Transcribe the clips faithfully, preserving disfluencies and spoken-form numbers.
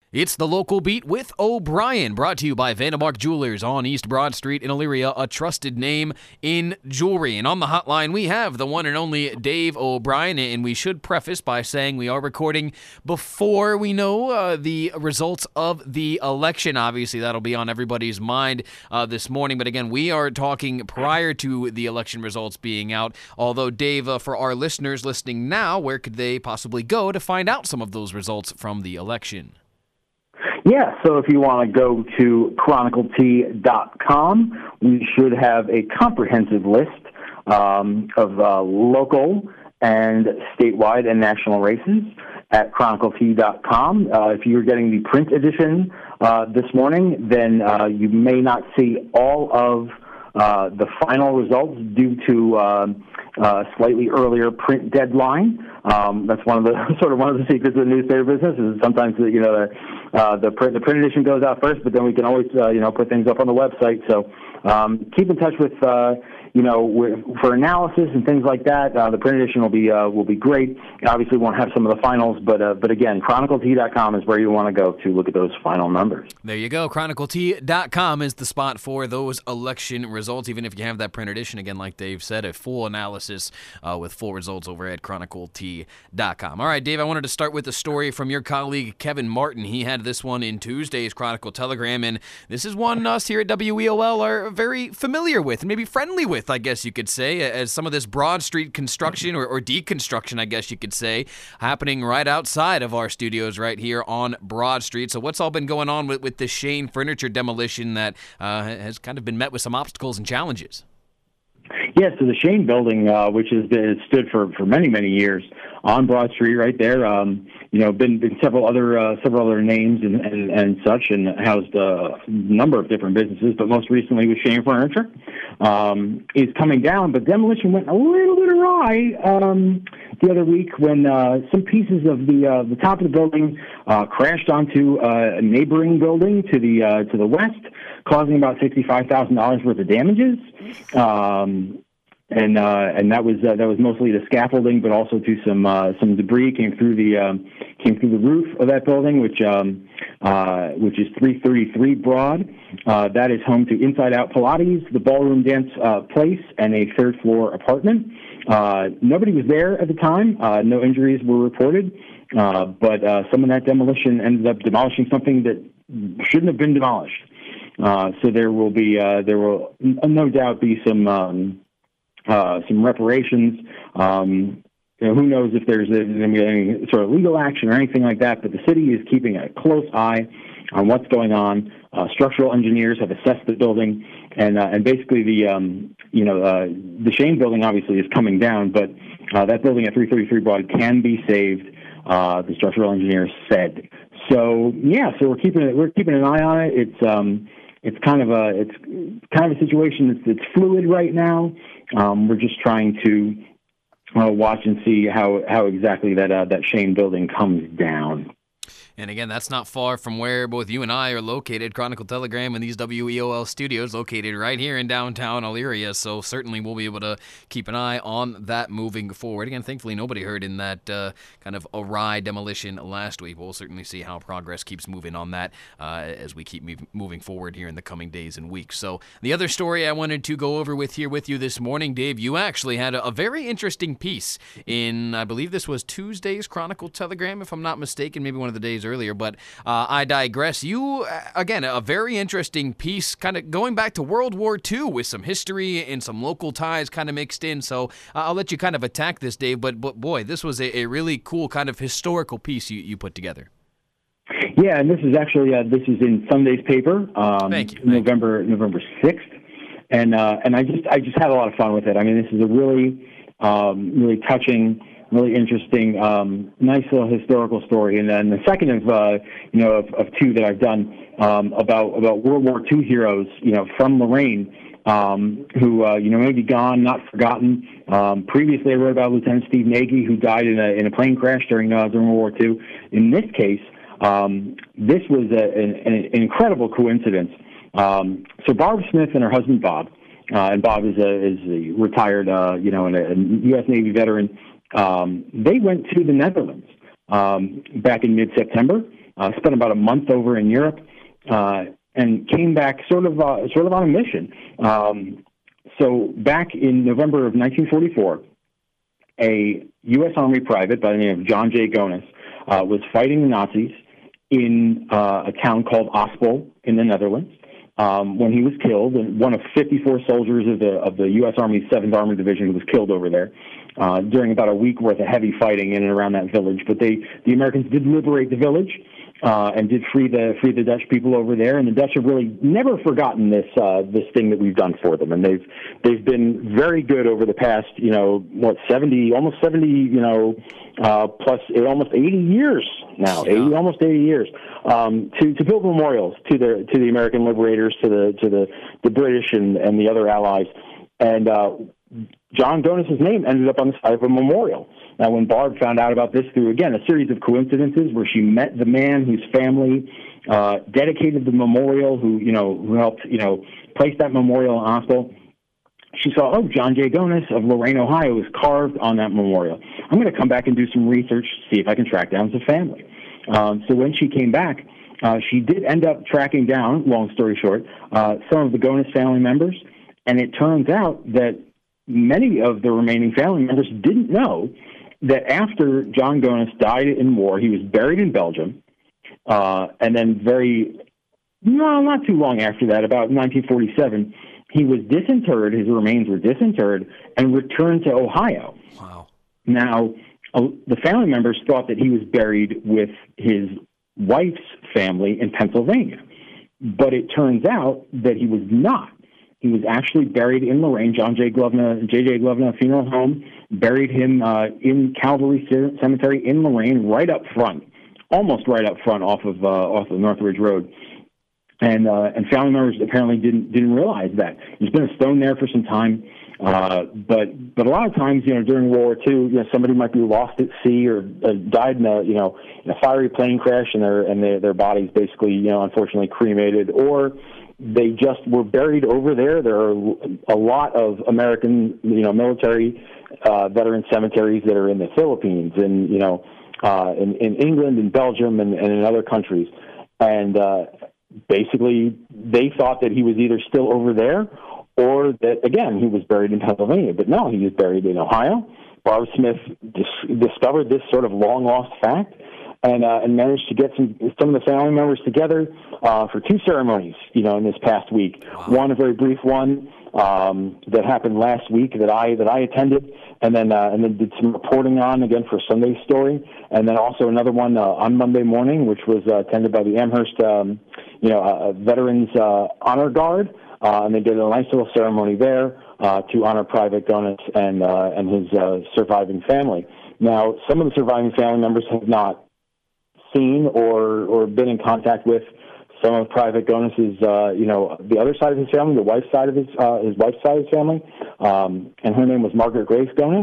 It's the Local Beat with O'Brien, brought to you by Vandermark Jewelers on East Broad Street in Elyria, a trusted name in jewelry. And on the hotline, we have the one and only Dave O'Brien, and we should preface by saying we are recording before we know uh, the results of the election. Obviously, that'll be on everybody's mind uh, this morning. But again, we are talking prior to the election results being out. Although, Dave, uh, for our listeners listening now, where could they possibly go to find out some of those results from the election? Yeah, so if you want to go to chronicle t dot com, we should have a comprehensive list um, of uh, local and statewide and national races at chronicle t dot com. Uh, if you're getting the print edition uh, this morning, then uh, you may not see all of uh, the final results due to uh, uh, slightly earlier print deadline. Um, that's one of the sort of one of the secrets of the newspaper business is sometimes you know the uh, the print the print edition goes out first, but then we can always uh, you know put things up on the website. So um, keep in touch with uh, you know with, for analysis and things like that. Uh, the print edition will be uh, will be great. Obviously, we won't have some of the finals, but uh, but again, chronicle t dot com is where you want to go to look at those final numbers. There you go. chronicle t dot com is the spot for those election results. Even if you have that print edition, again, like Dave said, a full analysis uh, with full results over at chronicle t dot com. All right, Dave, I wanted to start with a story from your colleague Kevin Martin. He had this one in Tuesday's Chronicle Telegram, and this is one us here at W E O L are very familiar with and maybe friendly with, I guess you could say, as some of this Broad Street construction or, or deconstruction, I guess you could say, happening right outside of our studios right here on Broad Street. So what's all been going on with, with the Shane Furniture demolition that uh, has kind of been met with some obstacles and challenges? Yes, so the Shane Building, uh, which has been stood for, for many many years on Broad Street, right there. Um, you know, been been several other uh, several other names and, and, and such, and housed a number of different businesses. But most recently with Shane Furniture, um, is coming down. But demolition went a little bit awry um, the other week when uh, some pieces of the uh, the top of the building uh, crashed onto uh, a neighboring building to the uh, to the west, causing about sixty-five thousand dollars worth of damages. Um, and uh, and that was uh, that was mostly the scaffolding, but also to some uh, some debris came through the um, came through the roof of that building, which um, uh, which is three thirty-three Broad. Uh, that is home to Inside Out Pilates, the ballroom dance uh, place, and a third floor apartment. Uh, nobody was there at the time. Uh, no injuries were reported, uh, but uh, some of that demolition ended up demolishing something that shouldn't have been demolished. Uh, so there will be uh, there will no doubt be some um, uh, some reparations. Um, you know, who knows if there's going to be any sort of legal action or anything like that? But the city is keeping a close eye on what's going on. Uh, structural engineers have assessed the building, and uh, and basically the um, you know uh, the Shane Building obviously is coming down, but uh, that building at three thirty-three Broad can be saved. Uh, the structural engineers said. So yeah, so we're keeping it, we're keeping an eye on it. It's um, it's kind of a it's kind of a situation that's, that's fluid right now. Um, we're just trying to uh, watch and see how how exactly that uh, that Shane Building comes down. And again, that's not far from where both you and I are located. Chronicle Telegram and these W E O L studios located right here in downtown Elyria. So certainly we'll be able to keep an eye on that moving forward. Again, thankfully nobody heard in that uh, kind of awry demolition last week. We'll certainly see how progress keeps moving on that uh, as we keep move- moving forward here in the coming days and weeks. So the other story I wanted to go over with here with you this morning, Dave, you actually had a, a very interesting piece in, I believe this was Tuesday's Chronicle Telegram, if I'm not mistaken, maybe one of the days earlier, but uh, I digress. You, uh, again, a very interesting piece, kind of going back to World War Two with some history and some local ties kind of mixed in, so uh, I'll let you kind of attack this, Dave, but, but boy, this was a, a really cool kind of historical piece you, you put together. Yeah, and this is actually, uh, this is in Sunday's paper, um, Thank you. November Thank you. November sixth, and uh, and I just I just had a lot of fun with it. I mean, this is a really, um, really touching, really interesting, um, nice little historical story. And then the second of, uh, you know, of, of two that I've done um, about about World War Two heroes, you know, from Lorraine, um, who, uh, you know, may be gone, not forgotten. Um, previously, I wrote about Lieutenant Steve Nagy, who died in a in a plane crash during uh, during World War Two. In this case, um, this was a, an, an incredible coincidence. Um, so Barbara Smith and her husband Bob, uh, and Bob is a is a retired, uh, you know, a, a U S Navy veteran. Um, they went to the Netherlands um, back in mid-September. Uh, spent about a month over in Europe, uh, and came back sort of uh, sort of on a mission. Um, so back in November of nineteen forty-four, a U S Army private by the name of John J. Gonis uh, was fighting the Nazis in uh, a town called Ospel in the Netherlands. Um, when he was killed, and one of fifty-four soldiers of the of the U S Army's seventh Armored Division was killed over there uh, during about a week worth of heavy fighting in and around that village. But they, the Americans, did liberate the village uh, and did free the free the Dutch people over there. And the Dutch have really never forgotten this uh, this thing that we've done for them, and they've they've been very good over the past you know what seventy almost seventy you know uh, plus almost eighty years now, yeah. eighty almost eighty years. Um, to, to build memorials to the to the American liberators, to the to the, the British and, and the other allies, and uh, John Gonis' name ended up on the side of a memorial. Now, when Barb found out about this through again a series of coincidences, where she met the man whose family uh, dedicated the memorial, who you know who helped you know place that memorial in Ospel, she saw, oh, John J. Gonis of Lorain, Ohio, is carved on that memorial. I'm going to come back and do some research, see if I can track down his family. Um, so when she came back, uh, she did end up tracking down, long story short, uh, some of the Gonis family members, and it turns out that many of the remaining family members didn't know that after John Gonis died in war, he was buried in Belgium, uh, and then very, no, not too long after that, about nineteen forty-seven, he was disinterred, his remains were disinterred, and returned to Ohio. Wow. Now, Uh, the family members thought that he was buried with his wife's family in Pennsylvania, but it turns out that he was not. He was actually buried in Lorain. John J. Glovna, J J. Glovna Funeral Home buried him uh, in Calvary Cemetery in Lorain, right up front, almost right up front off of uh, off of Northridge Road. And uh, and family members apparently didn't didn't realize that. There's been a stone there for some time. Uh, but but a lot of times, you know, during World War Two, you know, somebody might be lost at sea or uh, died in a you know in a fiery plane crash, and their and their their bodies basically you know unfortunately cremated, or they just were buried over there. There are a lot of American you know military uh, veteran cemeteries that are in the Philippines, and you know uh, in in England and Belgium and, and in other countries, and uh, basically they thought that he was either still over there, or that, again, he was buried in Pennsylvania. But no, he was buried in Ohio. Barb Smith dis- discovered this sort of long-lost fact and uh, and managed to get some some of the family members together uh, for two ceremonies, you know, in this past week. Wow. One, a very brief one um, that happened last week that I that I attended, and then uh, and then did some reporting on, again, for Sunday's story. And then also another one uh, on Monday morning, which was uh, attended by the Amherst, um, you know, uh, Veterans uh, Honor Guard. Uh, and they did a nice little ceremony there uh, to honor Private Gonis and uh, and his uh, surviving family. Now, some of the surviving family members have not seen or or been in contact with some of Private Gonis's, uh, you know, the other side of his family, the wife's side of his uh, his wife's side of his family, um, and her name was Margaret Grace Gonis.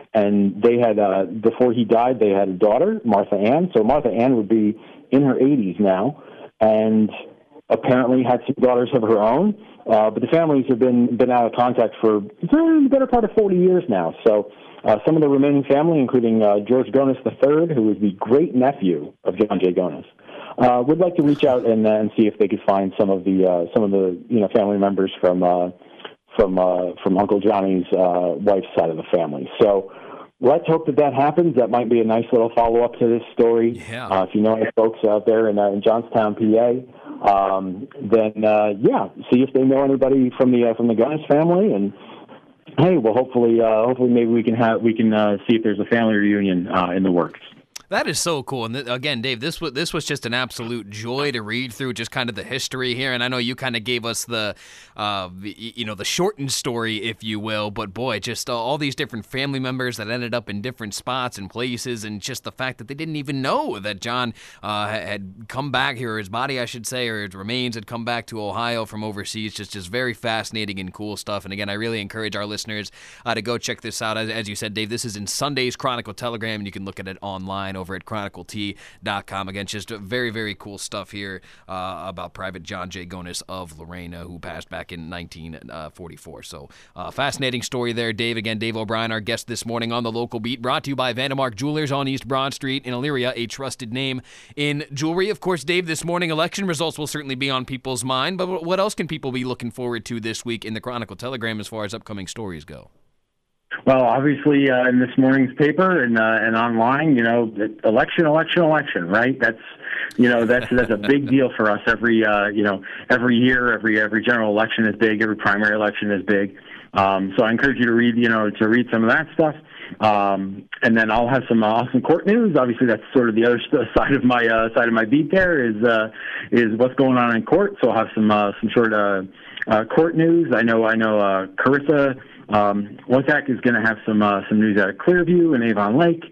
And they had uh, before he died, they had a daughter, Martha Ann. So Martha Ann would be in her eighties now, and apparently had some daughters of her own. Uh, but the families have been been out of contact for the better part of forty years now. So uh, some of the remaining family, including uh, George Gonis the third, who was the great-nephew of John J. Gonis, uh, would like to reach out and, uh, and see if they could find some of the uh, some of the you know family members from uh, from uh, from Uncle Johnny's uh, wife's side of the family. So let's hope that that happens. That might be a nice little follow-up to this story. Yeah. Uh, if you know any folks out there in, uh, in Johnstown, P A, um, then uh, yeah, see if they know anybody from the uh, from the Gonis family, and hey, well, hopefully, uh, hopefully, maybe we can have we can uh, see if there's a family reunion uh, in the works. That is so cool. And th- again, Dave, this was this was just an absolute joy to read through, just kind of the history here. And I know you kind of gave us the, uh, you know, the shortened story, if you will. But boy, just uh, all these different family members that ended up in different spots and places, and just the fact that they didn't even know that John uh, had come back here, or his body, I should say, or his remains had come back to Ohio from overseas. Just, just very fascinating and cool stuff. And again, I really encourage our listeners uh, to go check this out. As, as you said, Dave, this is in Sunday's Chronicle Telegram, and you can look at it online over at chronicle t dot com. Again, just very, very cool stuff here uh, about Private John J. Gonis of Lorraine, uh, who passed back in nineteen forty-four. So uh, fascinating story there, Dave. Again, Dave O'Brien, our guest this morning on The Local Beat, brought to you by Vandemark Jewelers on East Broad Street in Elyria, a trusted name in jewelry. Of course, Dave, this morning election results will certainly be on people's mind, but what else can people be looking forward to this week in the Chronicle Telegram as far as upcoming stories go? Well, obviously, uh, in this morning's paper and uh, and online, you know, election, election, election, right? That's, you know, that's that's a big deal for us. Every, uh, you know, every year, every every general election is big. Every primary election is big. Um, so I encourage you to read, you know, to read some of that stuff. Um, and then I'll have some awesome court news. Obviously, that's sort of the other side of my uh, side of my beat. There is uh, is what's going on in court. So I'll have some uh, some sort of uh, court news. I know I know uh, Carissa Um, Wozak is going to have some uh, some news out of Clearview and Avon Lake.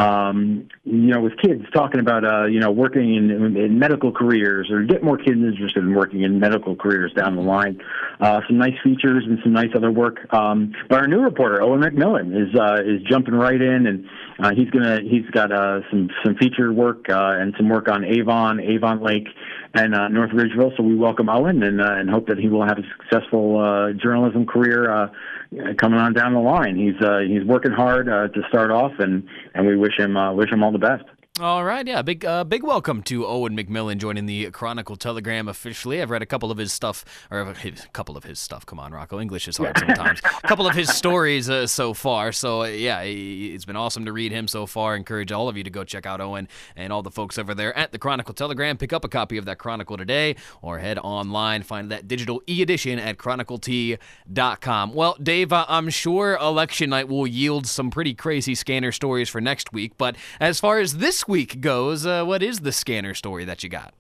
Um, you know, with kids talking about uh, you know working in, in medical careers, or get more kids interested in working in medical careers down the line. Uh, some nice features and some nice other work. Um, but our new reporter Owen McMillan is uh, is jumping right in, and uh, he's gonna he's got uh, some some feature work uh, and some work on Avon, Avon Lake, and uh, North Ridgeville. So we welcome Owen and uh, and hope that he will have a successful uh, journalism career uh, coming on down the line. He's uh, he's working hard uh, to start off, and, and we wish him uh, wish him all the best. All right, yeah, big uh, big welcome to Owen McMillan joining the Chronicle Telegram officially. I've read a couple of his stuff, or a couple of his stuff. Come on, Rocco, English is hard sometimes. A couple of his stories uh, so far. So uh, yeah, it's been awesome to read him so far. Encourage all of you to go check out Owen and all the folks over there at the Chronicle Telegram. Pick up a copy of that Chronicle today, or head online, find that digital e-edition at chronicle t dot com. Well, Dave, uh, I'm sure election night will yield some pretty crazy scanner stories for next week. But as far as this week goes, uh, what is the scanner story that you got?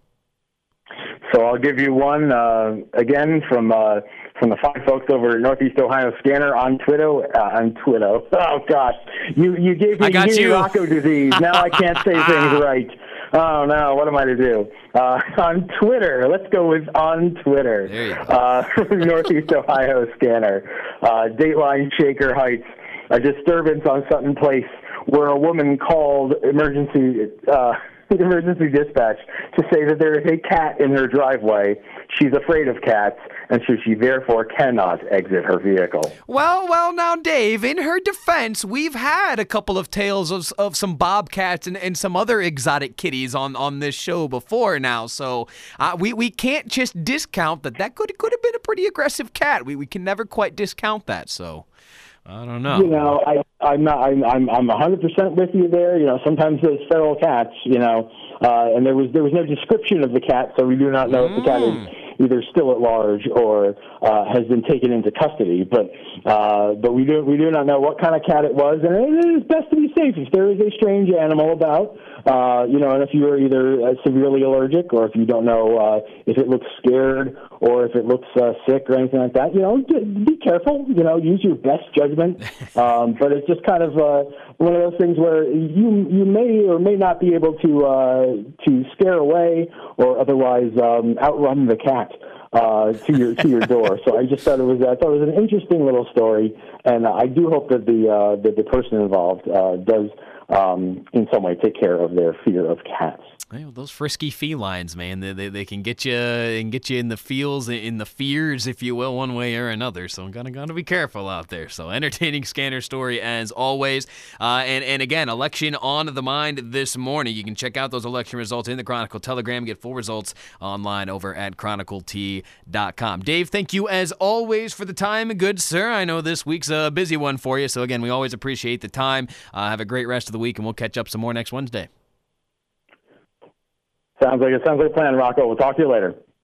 So I'll give you one uh, again from uh, from the fine folks over at Northeast Ohio Scanner on Twitter. Uh, on Twitter. Oh gosh, you you gave me, I got you you. Rocco disease. Now I can't say things right. Oh no, what am I to do? Uh, on Twitter, let's go with on Twitter. There you go. Uh, Northeast Ohio Scanner, uh, Dateline Shaker Heights, a disturbance on Sutton Place, where a woman called emergency uh, emergency dispatch to say that there is a cat in her driveway. She's afraid of cats, and so she therefore cannot exit her vehicle. Well, well, now, Dave, in her defense, we've had a couple of tales of of some bobcats and, and some other exotic kitties on, on this show before now, so uh, we, we can't just discount that that could, could have been a pretty aggressive cat. We, we can never quite discount that, so I don't know. You know, I, I'm not. I'm. I'm. I'm one hundred percent with you there. You know, sometimes those feral cats. You know, uh, and there was there was no description of the cat, so we do not know mm. if the cat is either still at large or uh, has been taken into custody. But uh, but we do we do not know what kind of cat it was, and it is best to be safe if there is a strange animal about. Uh, you know, and if you are either uh, severely allergic, or if you don't know uh, if it looks scared, or if it looks uh, sick or anything like that, you know, be careful. You know, use your best judgment. Um, but it's just kind of uh, one of those things where you you may or may not be able to uh, to scare away or otherwise um, outrun the cat uh, to your to your door. So I just thought it was I thought it was an interesting little story, and I do hope that the uh, that the person involved uh, does. Um, in some way, take care of their fear of cats. Well, those frisky felines, man, they, they they can get you and get you in the feels, in the fears, if you will, one way or another. So I'm gonna gotta be careful out there. So entertaining scanner story as always. Uh, and and again, election on the mind this morning. You can check out those election results in the Chronicle Telegram. Get full results online over at chronicle t dot com. Dave, thank you as always for the time, good sir. I know this week's a busy one for you. So again, we always appreciate the time. Uh, have a great rest of the week, and we'll catch up some more next Wednesday. Sounds like it sounds like a plan, Rocco. We'll talk to you later.